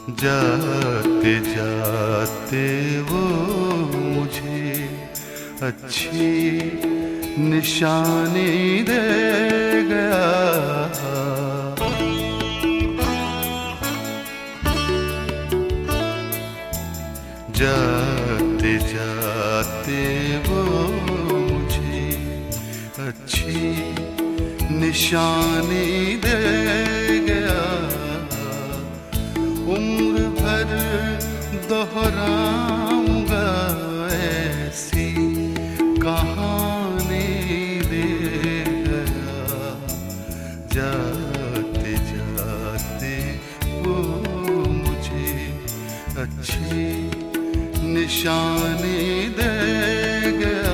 जाते जाते वो मुझे अच्छी निशानी दे गया। जाते जाते वो मुझे अच्छी निशानी दे गया। उम्र भर दोहराऊंगा ऐसी कहानी दे गया। जाते जाते वो मुझे अच्छी निशानी दे गया।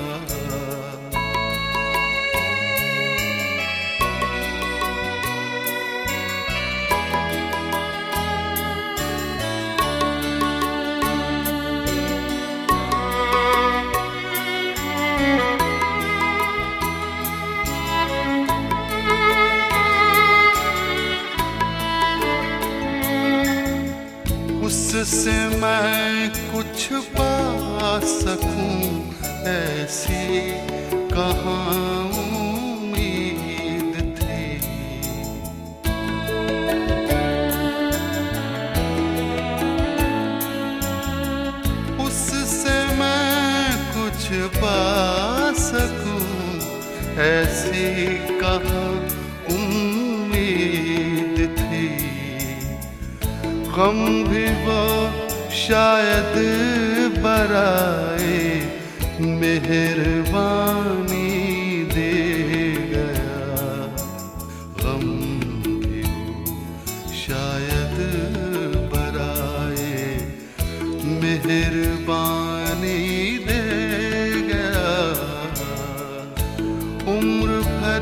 उससे मैं कुछ पा सकूं ऐसी कहाँ उम्मीद थी। उससे मैं कुछ पा सकूं ऐसी कहाँ उम्मीद थी। गम भी वो शायद बराए मेहरबानी दे गया। गम भी वो शायद बराए मेहरबानी दे गया। उम्र भर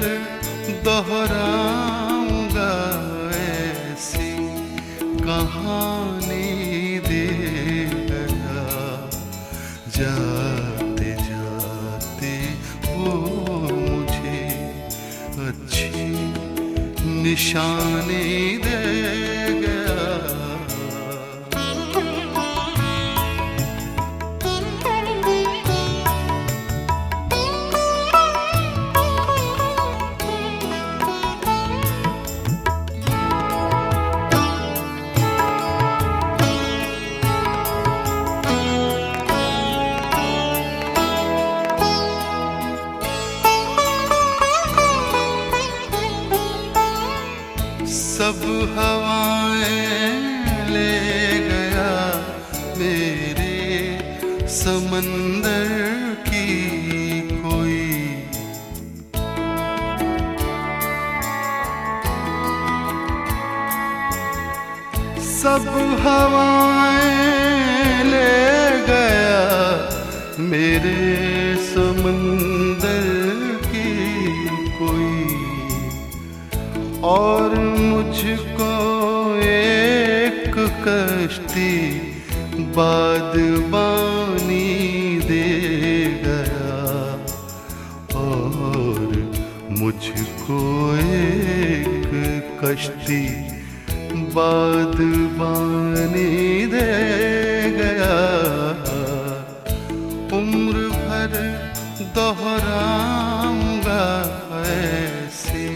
दोहराऊंगा ऐसी कहानी दे गया। जाते जाते वो मुझे अच्छी निशानी दे गया। सब हवाएं ले गया मेरे समंदर की कोई। सब हवाएं ले गया मेरे समंदर की कोई। और मुझको एक कश्ती बादबानी दे गया। और मुझको एक कश्ती बादबानी दे गया। उम्र भर दोहराऊंगा ऐसी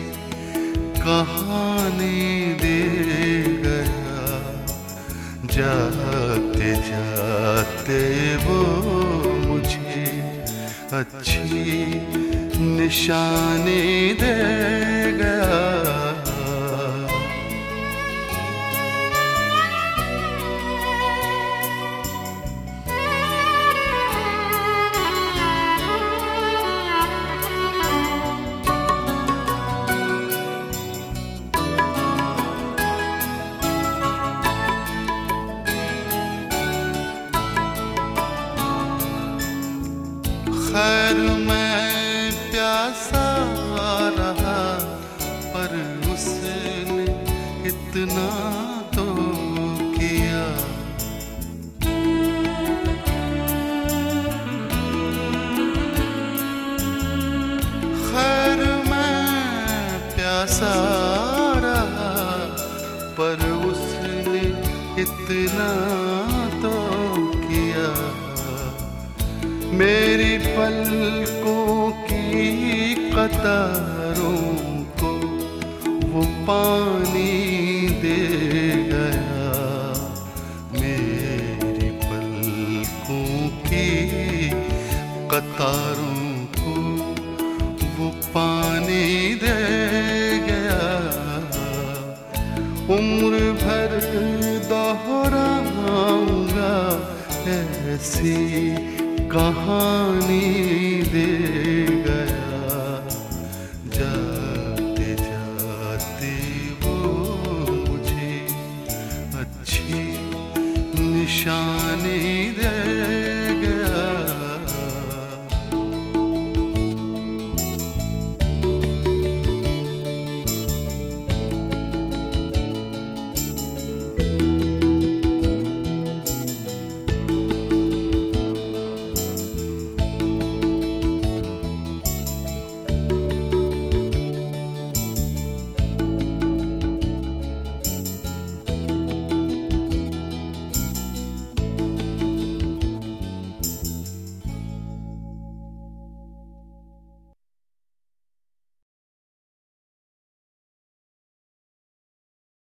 कहानी दे गया। जाते जाते वो मुझे अच्छी निशानी दे गया। खैर मैं प्यासा रहा पर उसने इतना तो किया। खैर मैं प्यासा रहा पर उसने इतना तो किया। मेरी पलकों की कतारों को वो पानी दे गया। मेरी पलकों की कतारों को वो पानी दे गया। उम्र भर दोहराऊंगा ऐसी कहानी दे गया। जाते जाते वो मुझे अच्छी निशानी दे